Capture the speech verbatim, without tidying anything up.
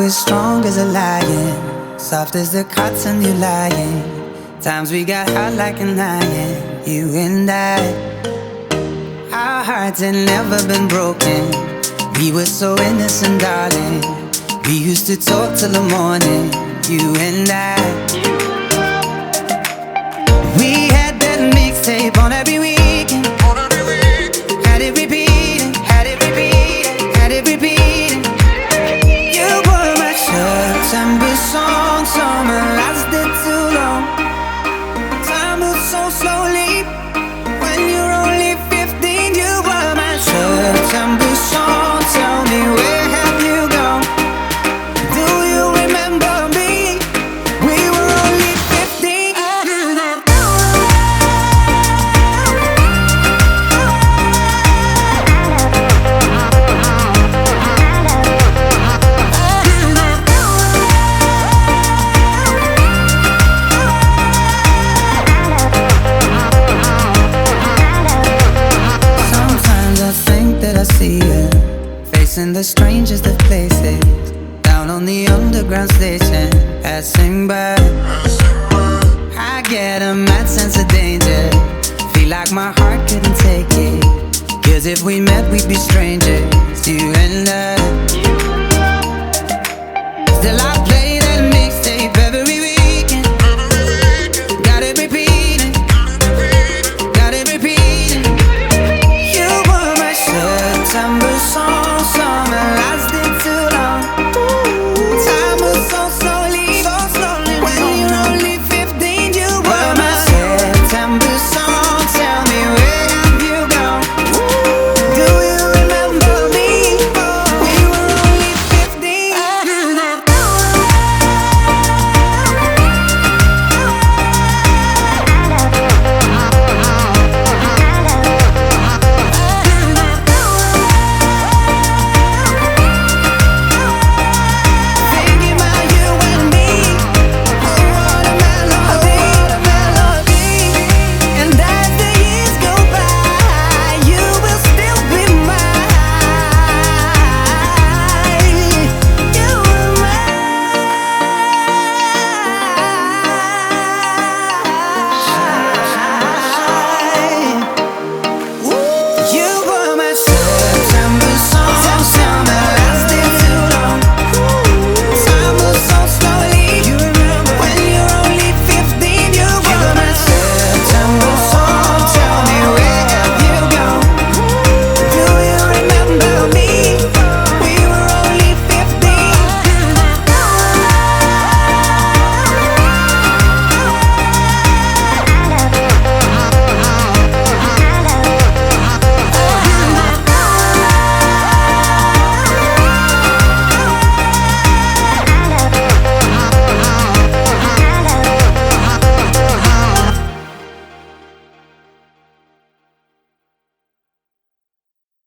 as strong as a lion, soft as the cotton you lying. Times we got hot like an iron, you and I. Our hearts had never been broken. We were so innocent, darling. We used to talk till the morning, you and I. We had that mixtape on every weekend. Had it repeating, had it repeating, had it repeating. You were my September song, summer lasted too long. Time moves so slowly when you're only fifteen. You were my September song, tell me where have you gone? Do you remember me? We were only fifteen. Sometimes I think that I see you facing the strangest of places, down on the underground station, passing by. I get a mad sense of danger, feel like my heart couldn't take it. Cause if we met we'd be strangers, you and I.